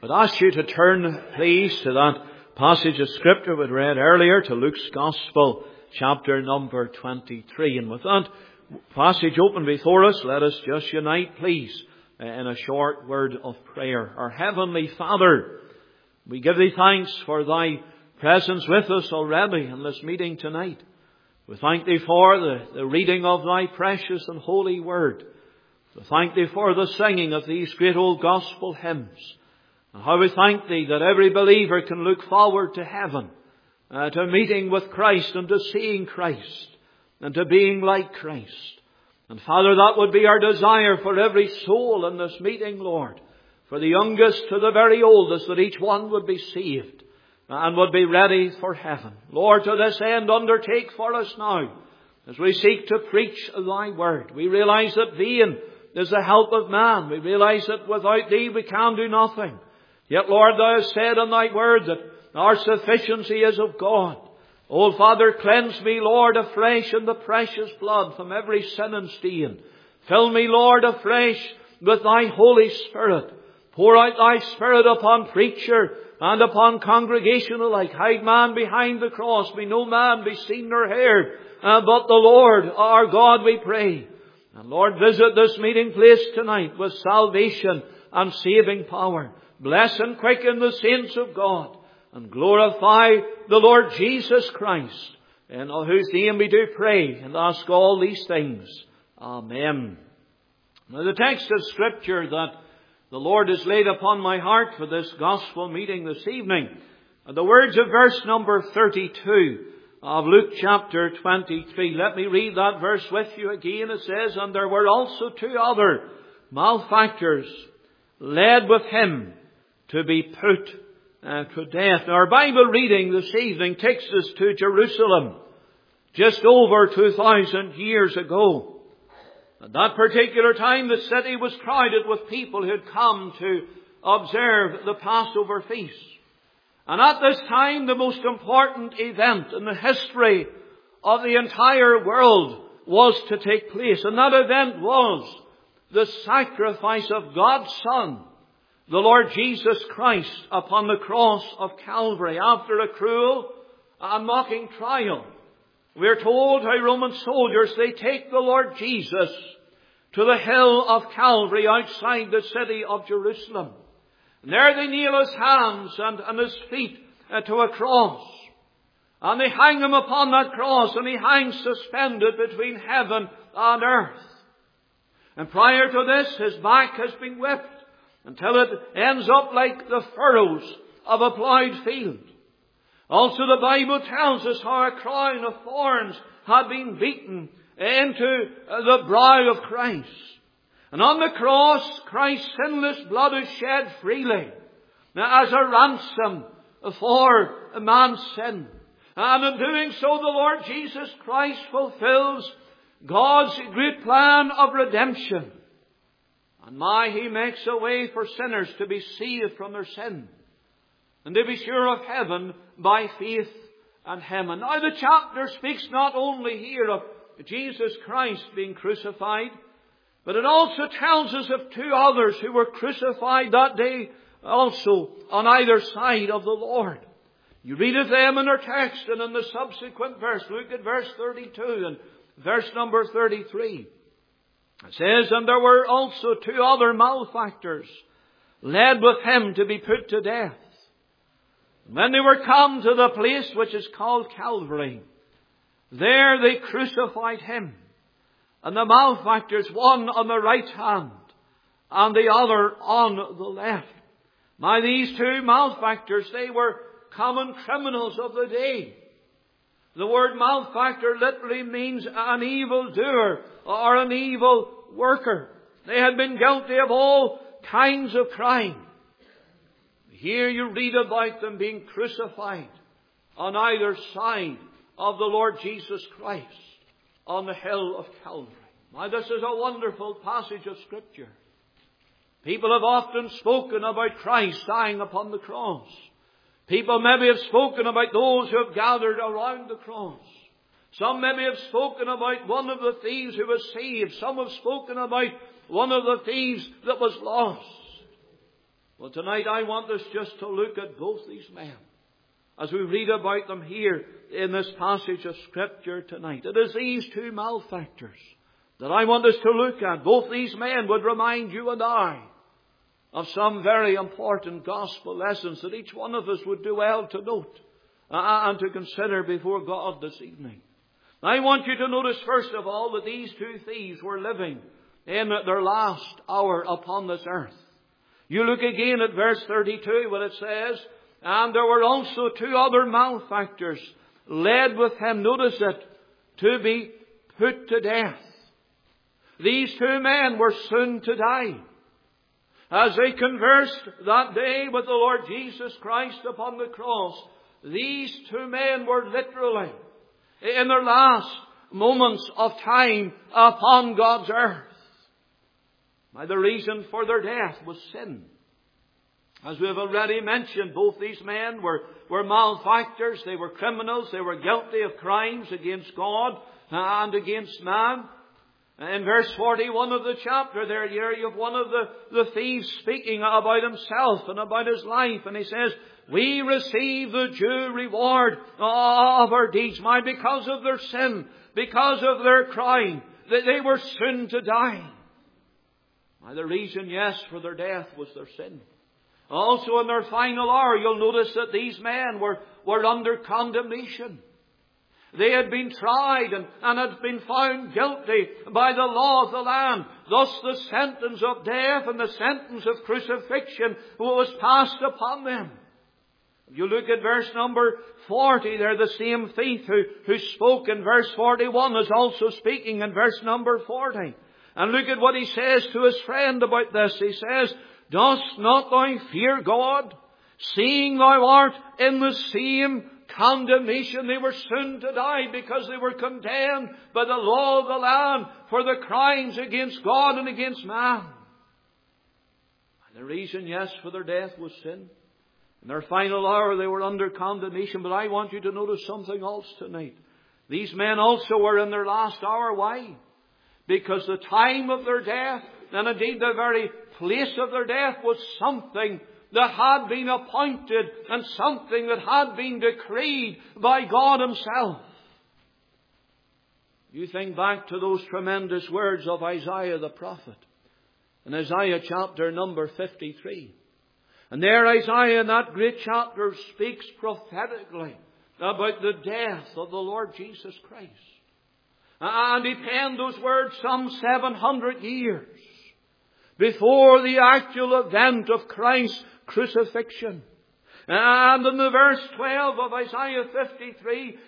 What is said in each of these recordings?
I'd ask you to turn, please, to that passage of Scripture we read earlier, to Luke's Gospel, chapter number 23. And with that passage open before us, let us just unite, please, in a short word of prayer. Our Heavenly Father, we give Thee thanks for Thy presence with us already in this meeting tonight. We thank Thee for the reading of Thy precious and holy Word. We thank Thee for the singing of these great old gospel hymns. And how we thank Thee that every believer can look forward to heaven, to meeting with Christ and to seeing Christ and to being like Christ. And Father, that would be our desire for every soul in this meeting, Lord. For the youngest to the very oldest, that each one would be saved and would be ready for heaven. Lord, to this end, undertake for us now, as we seek to preach Thy Word. We realize that vain is the help of man. We realize that without Thee we can do nothing. Yet, Lord, Thou hast said in Thy Word that our sufficiency is of God. O Father, cleanse me, Lord, afresh in the precious blood from every sin and stain. Fill me, Lord, afresh with Thy Holy Spirit. Pour out Thy Spirit upon preacher and upon congregation alike. Hide man behind the cross. May no man be seen nor heard, but the Lord our God, we pray. And Lord, visit this meeting place tonight with salvation and saving power. Bless and quicken the saints of God, and glorify the Lord Jesus Christ, in whose name we do pray and ask all these things. Amen. Now, the text of Scripture that the Lord has laid upon my heart for this gospel meeting this evening are the words of verse number 32 of Luke chapter 23. Let me read that verse with you again. It says, "And there were also two other malefactors led with him to be put to death." Now, our Bible reading this evening takes us to Jerusalem just over 2,000 years ago. At that particular time, the city was crowded with people who had come to observe the Passover feast. And at this time, the most important event in the history of the entire world was to take place. And that event was the sacrifice of God's Son, the Lord Jesus Christ, upon the cross of Calvary after a cruel and mocking trial. We are told how Roman soldiers, they take the Lord Jesus to the hill of Calvary outside the city of Jerusalem. And there they nail His hands and His feet to a cross. And they hang Him upon that cross, and He hangs suspended between heaven and earth. And prior to this, His back has been whipped until it ends up like the furrows of a ploughed field. Also, the Bible tells us how a crown of thorns had been beaten into the brow of Christ. And on the cross, Christ's sinless blood is shed freely as a ransom for man's sin. And in doing so, the Lord Jesus Christ fulfills God's great plan of redemption. And now He makes a way for sinners to be saved from their sin and to be sure of heaven by faith in Him. And now the chapter speaks not only here of Jesus Christ being crucified, but it also tells us of two others who were crucified that day also on either side of the Lord. You read of them in our text and in the subsequent verse. Look at verse 32 and verse number 33. It says, "And there were also two other malefactors led with him to be put to death. And when they were come to the place which is called Calvary, there they crucified him, and the malefactors, one on the right hand and the other on the left." Now, these two malefactors, they were common criminals of the day. The word malefactor literally means an evildoer or an evil worker. They had been guilty of all kinds of crime. Here you read about them being crucified on either side of the Lord Jesus Christ on the hill of Calvary. Now, this is a wonderful passage of Scripture. People have often spoken about Christ dying upon the cross. People maybe have spoken about those who have gathered around the cross. Some maybe have spoken about one of the thieves who was saved. Some have spoken about one of the thieves that was lost. Well, tonight I want us just to look at both these men as we read about them here in this passage of Scripture tonight. It is these two malefactors that I want us to look at. Both these men would remind you and I of some very important gospel lessons that each one of us would do well to note and to consider before God this evening. I want you to notice first of all that these two thieves were living in their last hour upon this earth. You look again at verse 32 when it says, and there were also two other malefactors led with him, notice it, to be put to death. These two men were soon to die. As they conversed that day with the Lord Jesus Christ upon the cross, these two men were literally in their last moments of time upon God's earth. Now, the reason for their death was sin. As we have already mentioned, both these men were malefactors, they were criminals, they were guilty of crimes against God and against man. In verse 41 of the chapter there, you have one of the thieves speaking about himself and about his life. And he says, we receive the due reward of our deeds. Why? Because of their sin, because of their crime, they were soon to die. Now, the reason, yes, for their death was their sin. Also in their final hour, you'll notice that these men were under condemnation. They had been tried and had been found guilty by the law of the land. Thus the sentence of death and the sentence of crucifixion was passed upon them. If you look at verse number 40 there, the same thief who spoke in verse 41 is also speaking in verse number 40. And look at what he says to his friend about this. He says, dost not thou fear God, seeing thou art in the same condemnation? They were soon to die because they were condemned by the law of the land for the crimes against God and against man. And the reason, yes, for their death was sin. In their final hour they were under condemnation. But I want you to notice something else tonight. These men also were in their last hour. Why? Because the time of their death, and indeed the very place of their death, was something that had been appointed and something that had been decreed by God Himself. You think back to those tremendous words of Isaiah the prophet in Isaiah chapter number 53. And there Isaiah in that great chapter speaks prophetically about the death of the Lord Jesus Christ. And he penned those words some 700 years before the actual event of Christ's crucifixion. And in the verse 12 of Isaiah 53,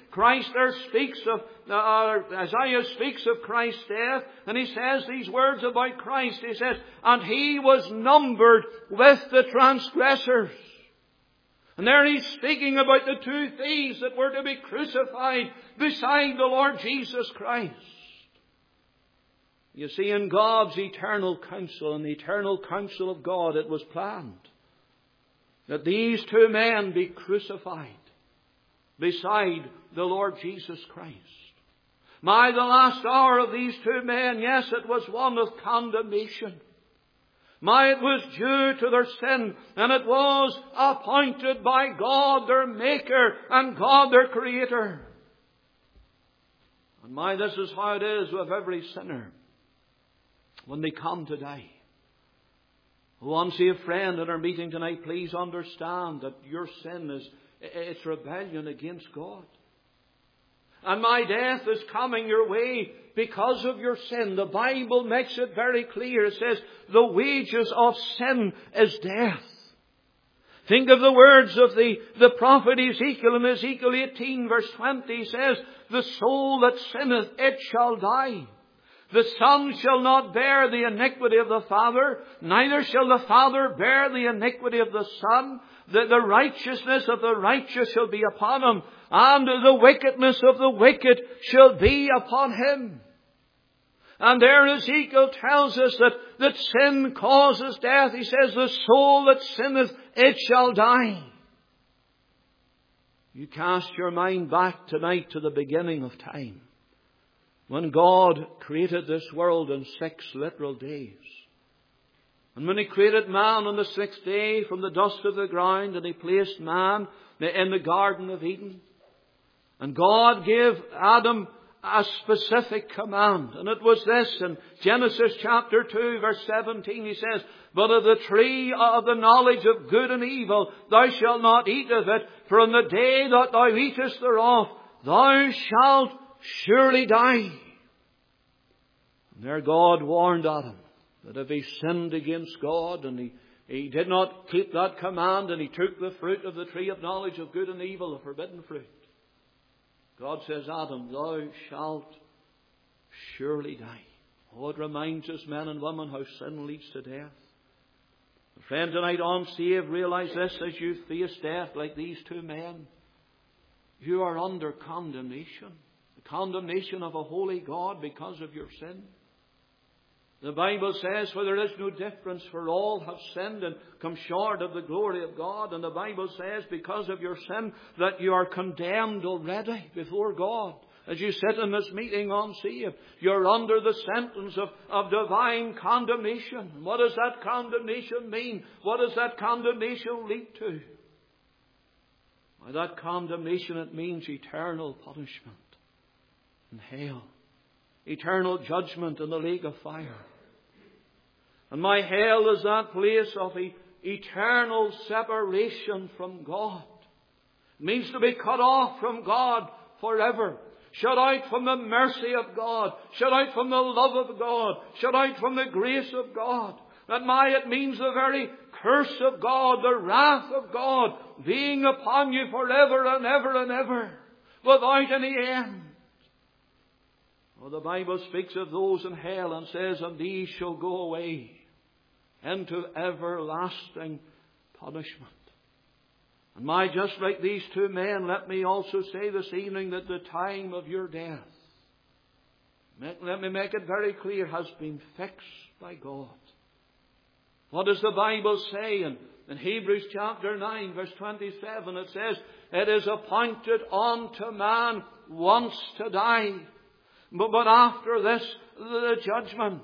Isaiah speaks of Christ's death, and he says these words about Christ. He says, and He was numbered with the transgressors. And there he's speaking about the two thieves that were to be crucified beside the Lord Jesus Christ. You see, in God's eternal counsel, in the eternal counsel of God, it was planned that these two men be crucified beside the Lord Jesus Christ. The last hour of these two men, yes, it was one of condemnation. It was due to their sin, and it was appointed by God their Maker and God their Creator. And this is how it is with every sinner when they come to die. Oh, unsaved friend in our meeting tonight, please understand that your sin it's rebellion against God. And my death is coming your way because of your sin. The Bible makes it very clear. It says, the wages of sin is death. Think of the words of the prophet Ezekiel in Ezekiel 18 verse 20. He says, the soul that sinneth, it shall die. The son shall not bear the iniquity of the father, neither shall the father bear the iniquity of the son. The righteousness of the righteous shall be upon him, and the wickedness of the wicked shall be upon him. And there Ezekiel tells us that sin causes death. He says, the soul that sinneth, it shall die. You cast your mind back tonight to the beginning of time, when God created this world in 6 literal days. And when He created man on the sixth day from the dust of the ground, and He placed man in the Garden of Eden, and God gave Adam a specific command, and it was this. In Genesis chapter 2 verse 17 He says, "But of the tree of the knowledge of good and evil thou shalt not eat of it, for in the day that thou eatest thereof thou shalt surely die." And there God warned Adam that if he sinned against God and he did not keep that command, and he took the fruit of the tree of knowledge of good and evil, the forbidden fruit, God says, "Adam, thou shalt surely die." Oh, it reminds us, men and women, how sin leads to death. Friend, tonight, unsaved, realize this: as you face death like these two men, you are under condemnation. The condemnation of a holy God because of your sin. The Bible says, "For there is no difference, for all have sinned and come short of the glory of God." And the Bible says, because of your sin, that you are condemned already before God. As you sit in this meeting unsaved, you're under the sentence of divine condemnation. What does that condemnation mean? What does that condemnation lead to? By that condemnation, it means eternal punishment in hell. Eternal judgment in the lake of fire. And my hell is that place of eternal separation from God. It means to be cut off from God forever. Shut out from the mercy of God. Shut out from the love of God. Shut out from the grace of God. It means the very curse of God, the wrath of God, being upon you forever and ever and ever, without any end. Well, the Bible speaks of those in hell and says, "And these shall go away into everlasting punishment." And just like these two men, let me also say this evening that the time of your death, let me make it very clear, has been fixed by God. What does the Bible say in Hebrews chapter 9 verse 27? It says, "It is appointed unto man once to die, but after this, the judgment."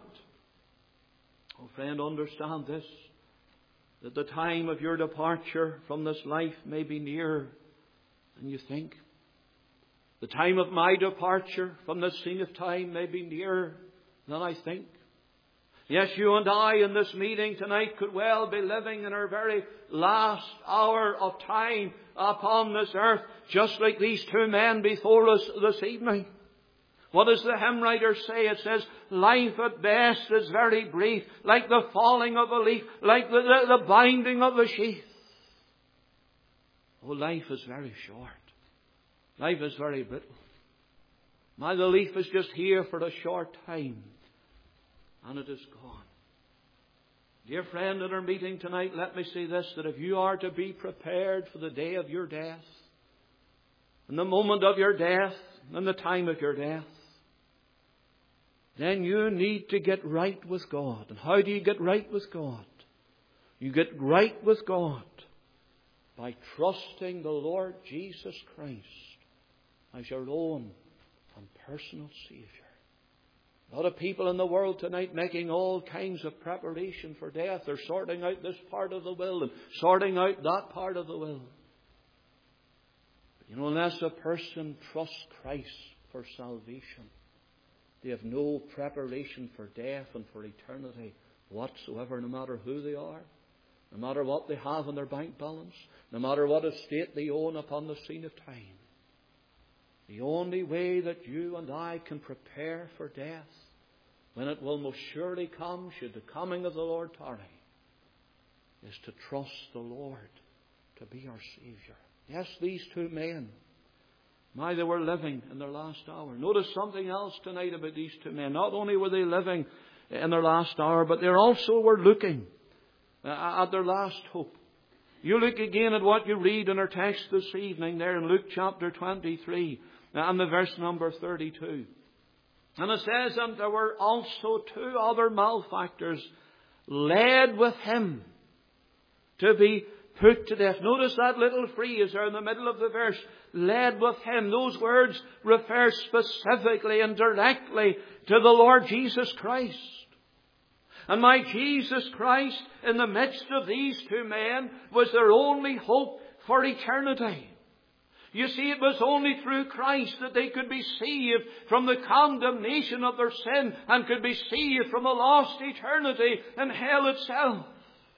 Oh, friend, understand this, that the time of your departure from this life may be nearer than you think. The time of my departure from this scene of time may be nearer than I think. Yes, you and I in this meeting tonight could well be living in our very last hour of time upon this earth, just like these two men before us this evening. What does the hymn writer say? It says, "Life at best is very brief, like the falling of a leaf, like the binding of a sheath." Oh, life is very short. Life is very brittle. The leaf is just here for a short time, and it is gone. Dear friend, in our meeting tonight, let me say this, that if you are to be prepared for the day of your death, and the moment of your death, and the time of your death, then you need to get right with God. And how do you get right with God? You get right with God by trusting the Lord Jesus Christ as your own and personal Saviour. A lot of people in the world tonight making all kinds of preparation for death. They're sorting out this part of the will and sorting out that part of the will. But unless a person trusts Christ for salvation, they have no preparation for death and for eternity whatsoever, no matter who they are, no matter what they have in their bank balance, no matter what estate they own upon the scene of time. The only way that you and I can prepare for death, when it will most surely come, should the coming of the Lord tarry, is to trust the Lord to be our Saviour. Yes, these two men, they were living in their last hour. Notice something else tonight about these two men. Not only were they living in their last hour, but they also were looking at their last hope. You look again at what you read in our text this evening there in Luke chapter 23 and the verse number 32. And it says, "And there were also two other malefactors led with him to be put to death." Notice that little phrase there in the middle of the verse. Led with him. Those words refer specifically and directly to the Lord Jesus Christ. And my Jesus Christ, in the midst of these two men, was their only hope for eternity. You see, it was only through Christ that they could be saved from the condemnation of their sin and could be saved from a lost eternity in hell itself.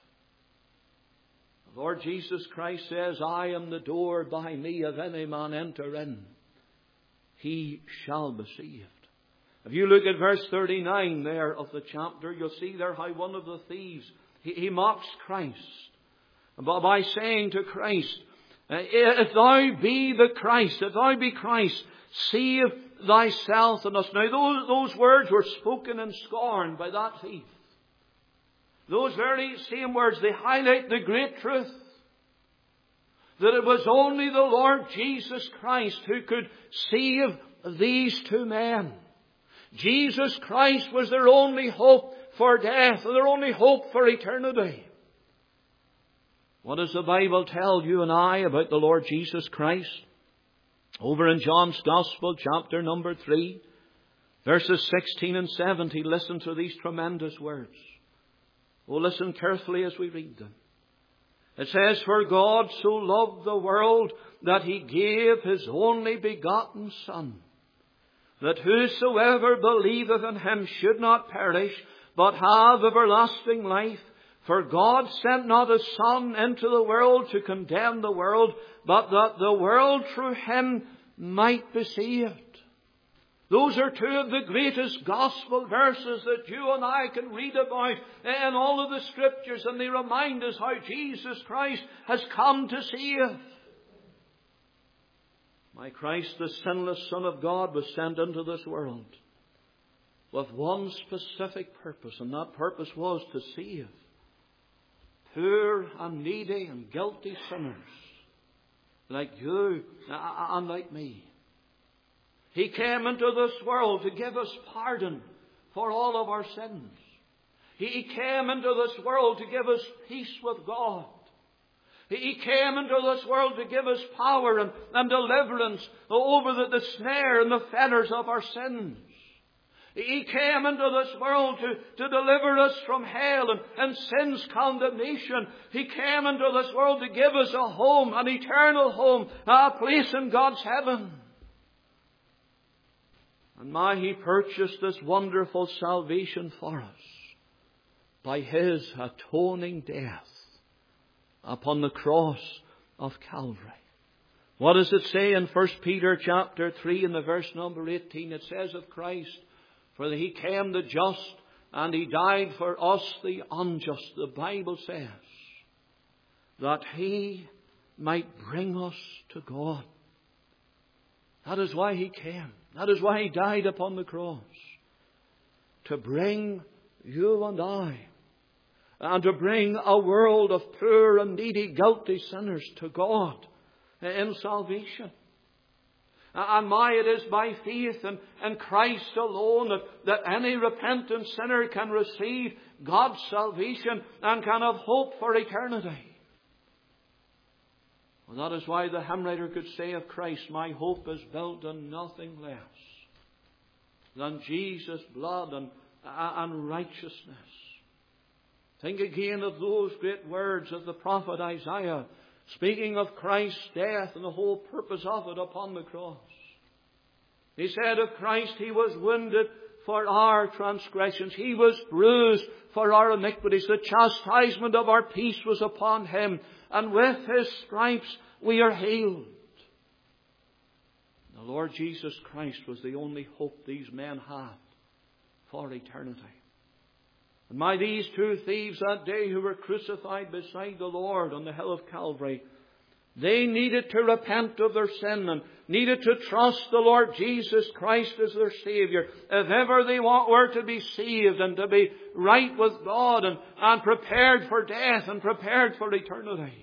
The Lord Jesus Christ says, I am the door, by me if any man enter in, he shall be saved. If you look at verse 39 there of the chapter, you'll see there how one of the thieves, he mocks Christ by saying to Christ, if thou be the Christ, if thou be Christ, save thyself and us. Now those words were spoken in scorn by that thief. Those very same words, they highlight the great truth that it was only the Lord Jesus Christ who could save these two men. Jesus Christ was their only hope for death, their only hope for eternity. What does the Bible tell you and I about the Lord Jesus Christ? Over in John's Gospel, chapter number 3, verses 16 and 17, listen to these tremendous words. Oh, listen carefully as we read them. It says, for God so loved the world that he gave his only begotten Son, that whosoever believeth in him should not perish, but have everlasting life. For God sent not his Son into the world to condemn the world, but that the world through him might be saved. Those are two of the greatest gospel verses that you and I can read about in all of the Scriptures, and they remind us how Jesus Christ has come to save. My Christ, the sinless Son of God, was sent into this world with one specific purpose, and that purpose was to save poor and needy and guilty sinners like you and like me. He came into this world to give us pardon for all of our sins. He came into this world to give us peace with God. He came into this world to give us power and deliverance over the snare and the fetters of our sins. He came into this world to deliver us from hell and sin's condemnation. He came into this world to give us a home, an eternal home, a place in God's heaven. And He purchased this wonderful salvation for us by His atoning death upon the cross of Calvary. What does it say in 1 Peter chapter 3 in the verse number 18? It says of Christ, for He came the just and He died for us the unjust. The Bible says that He might bring us to God. That is why He came. That is why He died upon the cross. To bring you and I, and to bring a world of poor and needy, guilty sinners to God in salvation. And it is by faith in Christ alone that any repentant sinner can receive God's salvation and can have hope for eternity. Well, that is why the hymn writer could say of Christ, my hope is built on nothing less than Jesus' blood and righteousness. Think again of those great words of the prophet Isaiah, speaking of Christ's death and the whole purpose of it upon the cross. He said of Christ, He was wounded for our transgressions. He was bruised for our iniquities. The chastisement of our peace was upon Him, and with His stripes we are healed. The Lord Jesus Christ was the only hope these men had for eternity. And these two thieves that day who were crucified beside the Lord on the hill of Calvary, they needed to repent of their sin and needed to trust the Lord Jesus Christ as their Saviour if ever they were to be saved and to be right with God and prepared for death and prepared for eternity.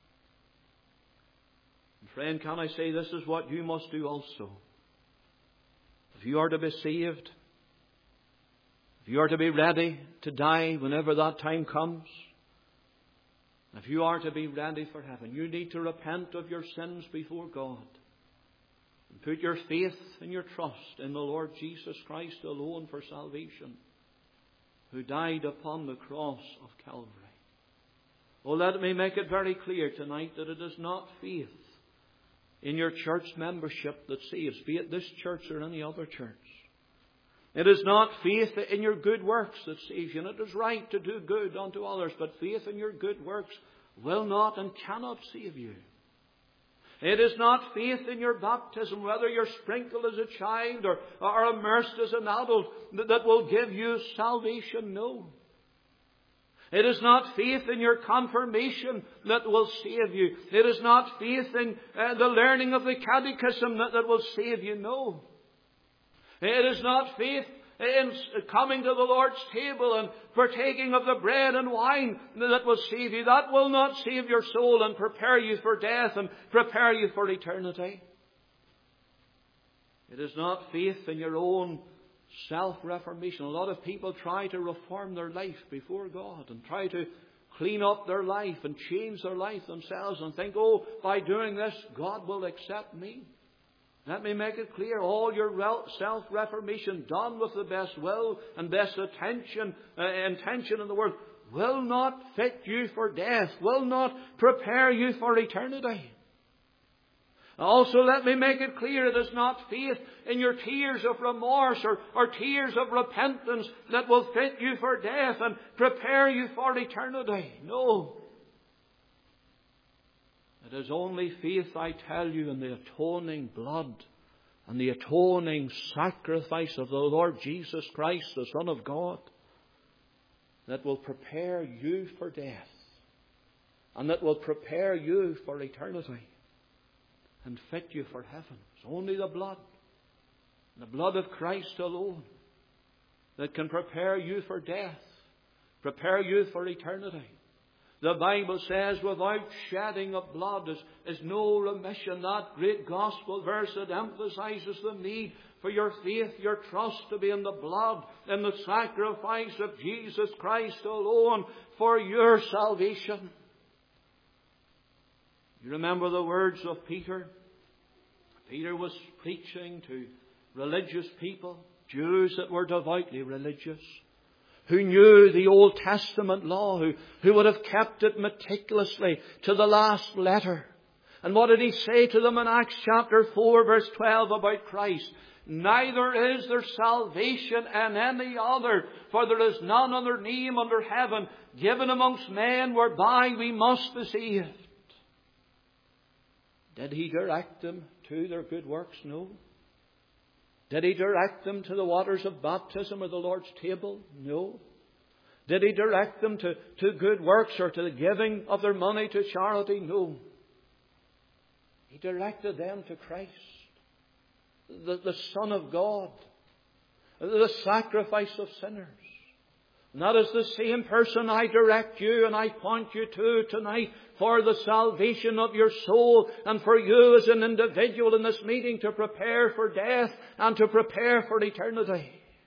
And friend, can I say this is what you must do also? If you are to be saved, if you are to be ready to die whenever that time comes, if you are to be ready for heaven, you need to repent of your sins before God and put your faith and your trust in the Lord Jesus Christ alone for salvation. who died upon the cross of Calvary. Oh, let me make it very clear tonight that it is not faith in your church membership that saves, be it this church or any other church. It is not faith in your good works that saves you. And it is right to do good unto others, but faith in your good works will not and cannot save you. It is not faith in your baptism, whether you're sprinkled as a child or immersed as an adult, that will give you salvation. No. It is not faith in your confirmation that will save you. It is not faith in the learning of the catechism that will save you. No. It is not faith in coming to the Lord's table and partaking of the bread and wine that will save you. That will not save your soul and prepare you for death and prepare you for eternity. It is not faith in your own self-reformation. A lot of people try to reform their life before God and try to clean up their life and change their life themselves and think, oh, by doing this, God will accept me. Let me make it clear, all your self-reformation done with the best will and best intention in the world will not fit you for death, will not prepare you for eternity. Also, let me make it clear, it is not faith in your tears of remorse or tears of repentance that will fit you for death and prepare you for eternity. No. It is only faith, I tell you, in the atoning blood and the atoning sacrifice of the Lord Jesus Christ, the Son of God, that will prepare you for death and that will prepare you for eternity and fit you for heaven. It's only the blood of Christ alone, that can prepare you for death, prepare you for eternity. The Bible says, without shedding of blood is no remission. That great gospel verse that emphasizes the need for your faith, your trust to be in the blood and the sacrifice of Jesus Christ alone for your salvation. You remember the words of Peter? Peter was preaching to religious people, Jews that were devoutly religious, who knew the Old Testament law, who would have kept it meticulously to the last letter. And what did he say to them in Acts chapter 4 verse 12 about Christ? Neither is there salvation in any other, for there is none other name under heaven given amongst men whereby we must be saved. Did he direct them to their good works? No. Did he direct them to the waters of baptism or the Lord's table? No. Did he direct them to good works or to the giving of their money to charity? No. He directed them to Christ, the Son of God, the sacrifice of sinners. And that is the same person I direct you and I point you to tonight for the salvation of your soul and for you as an individual in this meeting to prepare for death and to prepare for eternity.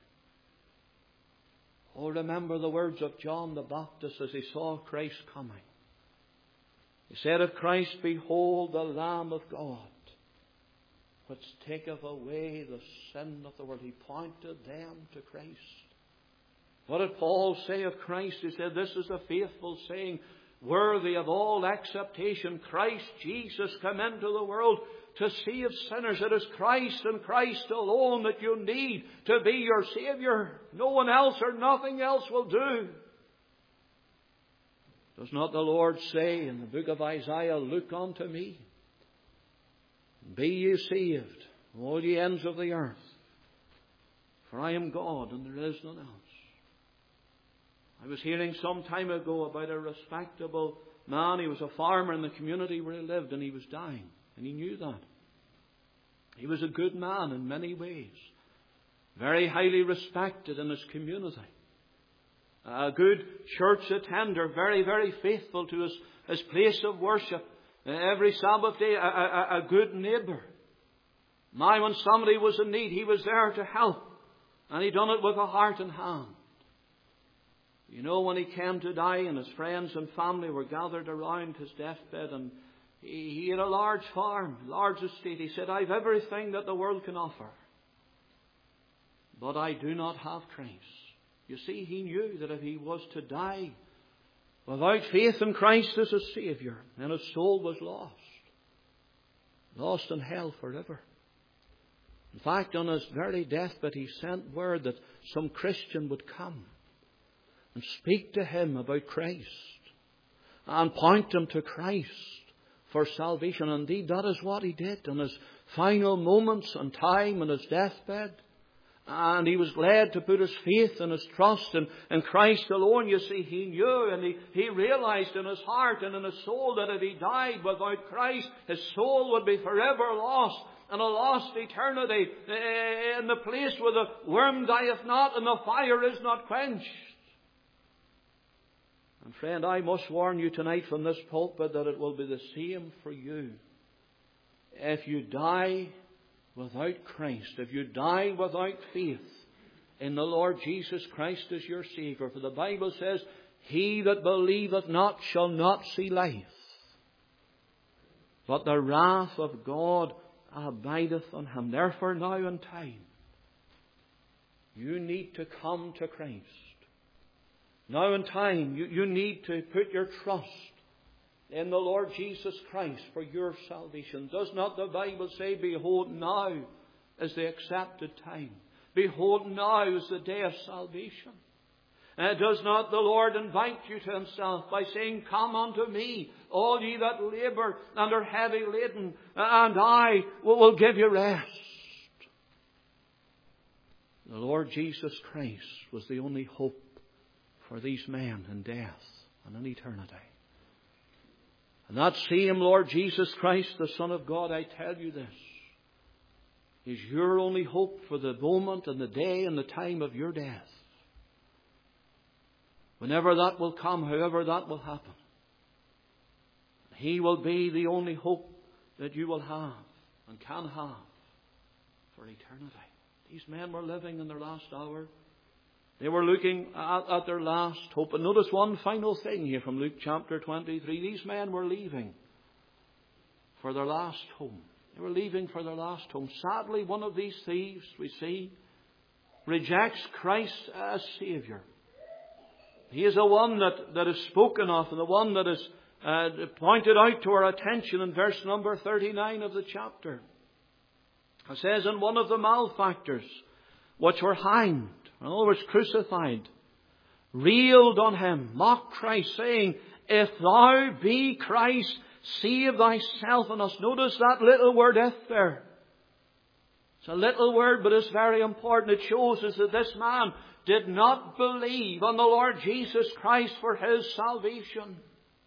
Oh, remember the words of John the Baptist as he saw Christ coming. He said of Christ, behold the Lamb of God, which taketh away the sin of the world. He pointed them to Christ. What did Paul say of Christ? He said, this is a faithful saying, worthy of all acceptation. Christ Jesus come into the world to save sinners. It is Christ and Christ alone that you need to be your Saviour. No one else or nothing else will do. Does not the Lord say in the book of Isaiah, look unto me, be ye saved, all ye ends of the earth, for I am God and there is none else. I was hearing some time ago about a respectable man. He was a farmer in the community where he lived and he was dying. And he knew that. He was a good man in many ways. Very highly respected in his community. A good church attender. Very, very faithful to his place of worship. Every Sabbath day, a good neighbour. Now when somebody was in need, he was there to help. And he done it with a heart and hand. You know, when he came to die and his friends and family were gathered around his deathbed and he had a large farm, large estate. He said, I've everything that the world can offer, but I do not have Christ. You see, he knew that if he was to die without faith in Christ as a Saviour, then his soul was lost. Lost in hell forever. In fact, on his very deathbed, he sent word that some Christian would come and speak to him about Christ and point him to Christ for salvation. Indeed, that is what he did in his final moments and time in his deathbed. And he was glad to put his faith and his trust in Christ alone. You see, he knew and he realized in his heart and in his soul that if he died without Christ, his soul would be forever lost, and a lost eternity in the place where the worm dieth not and the fire is not quenched. And friend, I must warn you tonight from this pulpit that it will be the same for you. If you die without Christ, if you die without faith in the Lord Jesus Christ as your Saviour, for the Bible says, he that believeth not shall not see life, but the wrath of God abideth on him. Therefore now in time, you need to come to Christ. Now in time, you need to put your trust in the Lord Jesus Christ for your salvation. Does not the Bible say, behold, now is the accepted time. Behold, now is the day of salvation. Does not the Lord invite you to himself by saying, come unto me, all ye that labour and are heavy laden, and I will give you rest. The Lord Jesus Christ was the only hope for these men in death and in eternity. And that same Lord Jesus Christ, the Son of God, I tell you this, is your only hope for the moment and the day and the time of your death. Whenever that will come, however that will happen, he will be the only hope that you will have and can have for eternity. These men were living in their last hour. They were looking at their last hope. And notice one final thing here from Luke chapter 23. These men were leaving for their last home. They were leaving for their last home. Sadly, one of these thieves, we see, rejects Christ as Saviour. He is the one that is spoken of, and the one that is pointed out to our attention in verse number 39 of the chapter. It says, and one of the malefactors which were hanged, in other words, crucified, railed on him, mocked Christ, saying, if thou be Christ, save thyself and us. Notice that little word, if, there. It's a little word, but it's very important. It shows us that this man did not believe on the Lord Jesus Christ for his salvation.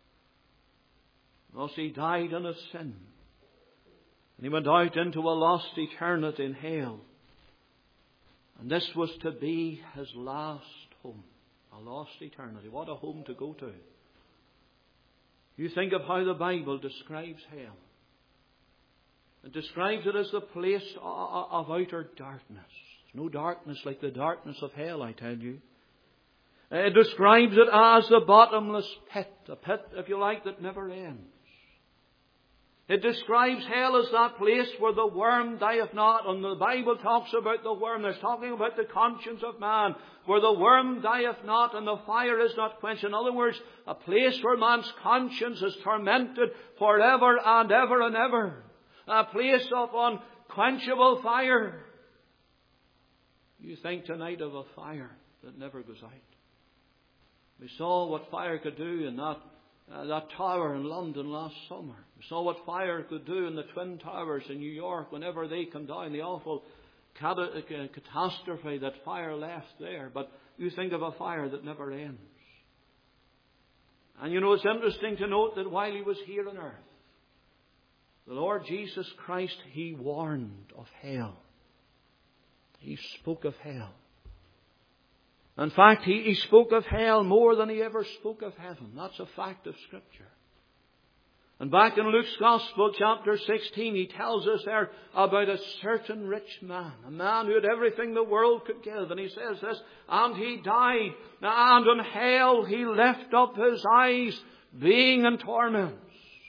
Thus he died in his sin. And he went out into a lost eternity in hell. And this was to be his last home. A lost eternity. What a home to go to. You think of how the Bible describes hell. It describes it as the place of outer darkness. There's no darkness like the darkness of hell, I tell you. It describes it as the bottomless pit. A pit, if you like, that never ends. It describes hell as that place where the worm dieth not. And the Bible talks about the worm. There's talking about the conscience of man, where the worm dieth not and the fire is not quenched. In other words, a place where man's conscience is tormented forever and ever and ever. A place of unquenchable fire. You think tonight of a fire that never goes out. We saw what fire could do in that tower in London last summer. We saw what fire could do in the Twin Towers in New York whenever they come down, the awful catastrophe that fire left there. But you think of a fire that never ends. And you know, it's interesting to note that while he was here on earth, the Lord Jesus Christ, he warned of hell. He spoke of hell. In fact, he spoke of hell more than he ever spoke of heaven. That's a fact of Scripture. And back in Luke's Gospel, chapter 16, he tells us there about a certain rich man. A man who had everything the world could give. And he says this, and he died, and in hell he lifted up his eyes, being in torments.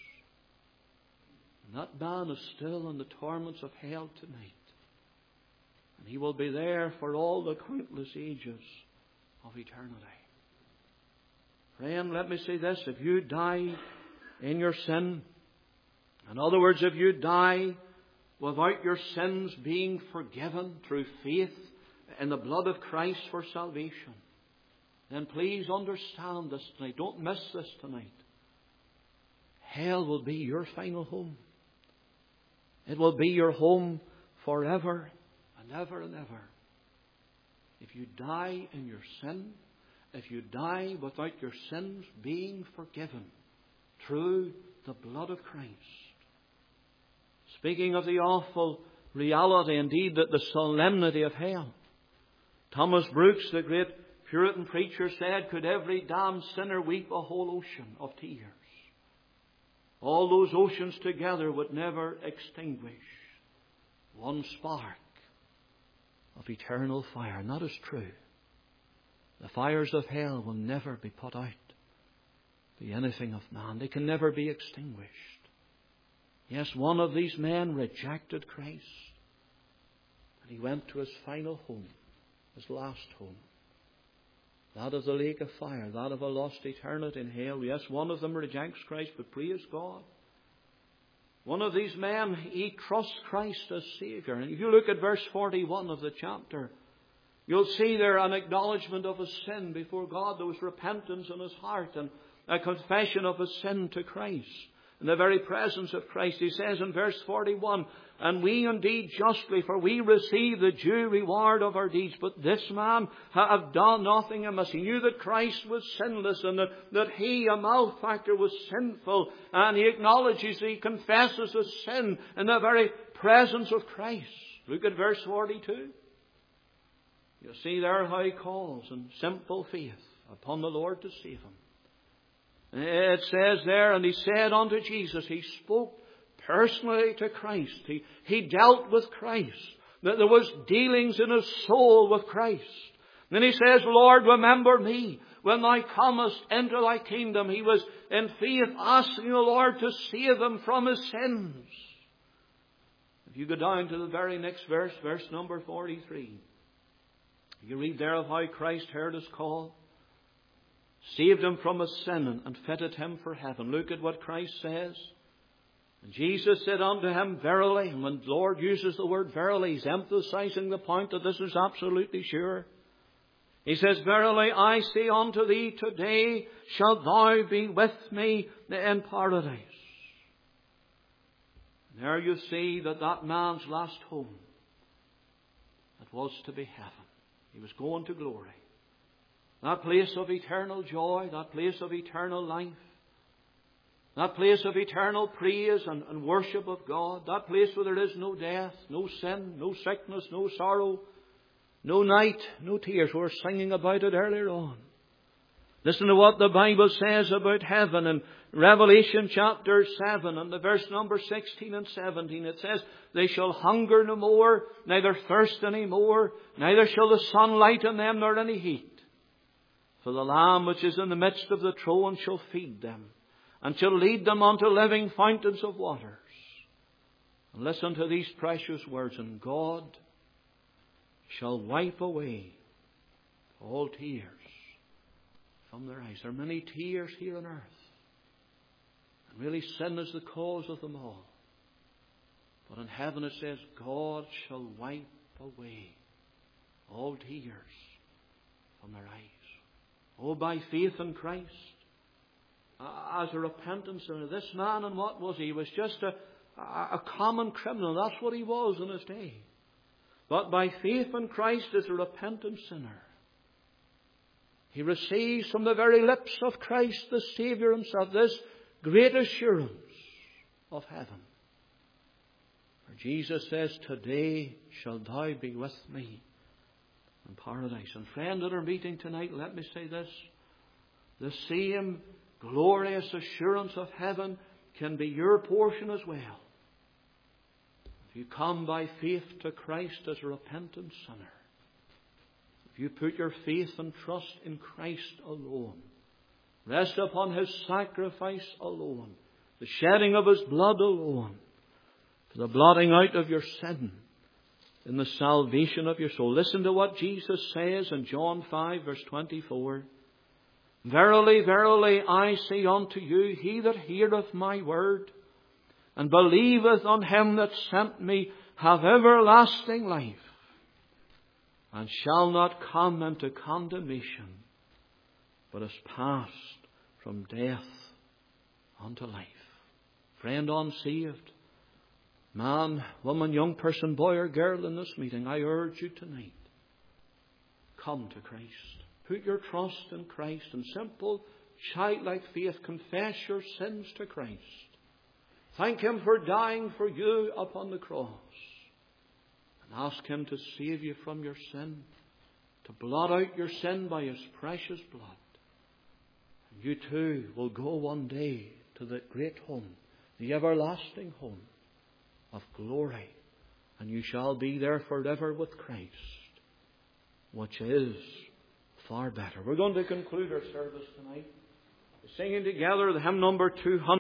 And that man is still in the torments of hell tonight. And he will be there for all the countless ages of eternity. Friend, let me say this. If you die in your sin, in other words, if you die without your sins being forgiven through faith in the blood of Christ for salvation, then please understand this tonight. Don't miss this tonight. Hell will be your final home. It will be your home forever and ever and ever. If you die in your sin, if you die without your sins being forgiven through the blood of Christ. Speaking of the awful reality, indeed, that the solemnity of hell. Thomas Brooks, the great Puritan preacher, said, could every damned sinner weep a whole ocean of tears, all those oceans together would never extinguish one spark of eternal fire. And that is true. The fires of hell will never be put out by anything of man. They can never be extinguished. Yes, one of these men rejected Christ, and he went to his final home, his last home. That of the lake of fire, that of a lost eternity in hell. Yes, one of them rejects Christ, but praise God. One of these men, he trusts Christ as Saviour. And if you look at verse 41 of the chapter, you'll see there an acknowledgement of his sin before God. There was repentance in his heart and a confession of his sin to Christ. In the very presence of Christ, he says in verse 41, and we indeed justly, for we receive the due reward of our deeds. But this man have done nothing amiss. He knew that Christ was sinless and that he, a malefactor, was sinful. And he acknowledges, he confesses his sin in the very presence of Christ. Look at verse 42. You'll see there how he calls in simple faith upon the Lord to save him. It says there, and he said unto Jesus, he spoke personally to Christ. He dealt with Christ. That there was dealings in his soul with Christ. Then he says, Lord, remember me when thou comest into thy kingdom. He was in faith asking the Lord to save him from his sins. If you go down to the very next verse, verse number 43, you read there of how Christ heard his call, saved him from his sin and fitted him for heaven. Look at what Christ says. And Jesus said unto him, verily, and when the Lord uses the word verily, he's emphasizing the point that this is absolutely sure. He says, verily, I say unto thee, today shalt thou be with me in paradise. And there you see that man's last home, it was to be heaven. He was going to glory. That place of eternal joy, that place of eternal life, that place of eternal praise and worship of God, that place where there is no death, no sin, no sickness, no sorrow, no night, no tears. We were singing about it earlier on. Listen to what the Bible says about heaven in Revelation chapter 7 and the verse number 16 and 17. It says, they shall hunger no more, neither thirst any more, neither shall the sun light on them nor any heat. For the Lamb which is in the midst of the throne shall feed them, and shall lead them unto living fountains of waters. And listen to these precious words. And God shall wipe away all tears from their eyes. There are many tears here on earth. And really sin is the cause of them all. But in heaven it says, God shall wipe away all tears from their eyes. Oh, by faith in Christ, as a repentance sinner. This man, and what was he? He was just a common criminal. That's what he was in his day. But by faith in Christ as a repentant sinner, he receives from the very lips of Christ, the Saviour himself, this great assurance of heaven. For Jesus says, today shalt thou be with me in paradise. And friend, at our meeting tonight, let me say this. The same glorious assurance of heaven can be your portion as well. If you come by faith to Christ as a repentant sinner, if you put your faith and trust in Christ alone, rest upon His sacrifice alone, the shedding of His blood alone, for the blotting out of your sin, in the salvation of your soul. Listen to what Jesus says in John 5 verse 24. Verily, verily, I say unto you, he that heareth my word, and believeth on him that sent me, have everlasting life, and shall not come into condemnation, but is passed from death unto life. Friend unsaved, man, woman, young person, boy or girl in this meeting, I urge you tonight, come to Christ. Put your trust in Christ. In simple, childlike faith, confess your sins to Christ. Thank Him for dying for you upon the cross. And ask Him to save you from your sin, to blot out your sin by His precious blood. And you too will go one day to that great home, the everlasting home of glory. And you shall be there forever with Christ, which is far better. We're going to conclude our service tonight by singing together the hymn number 200.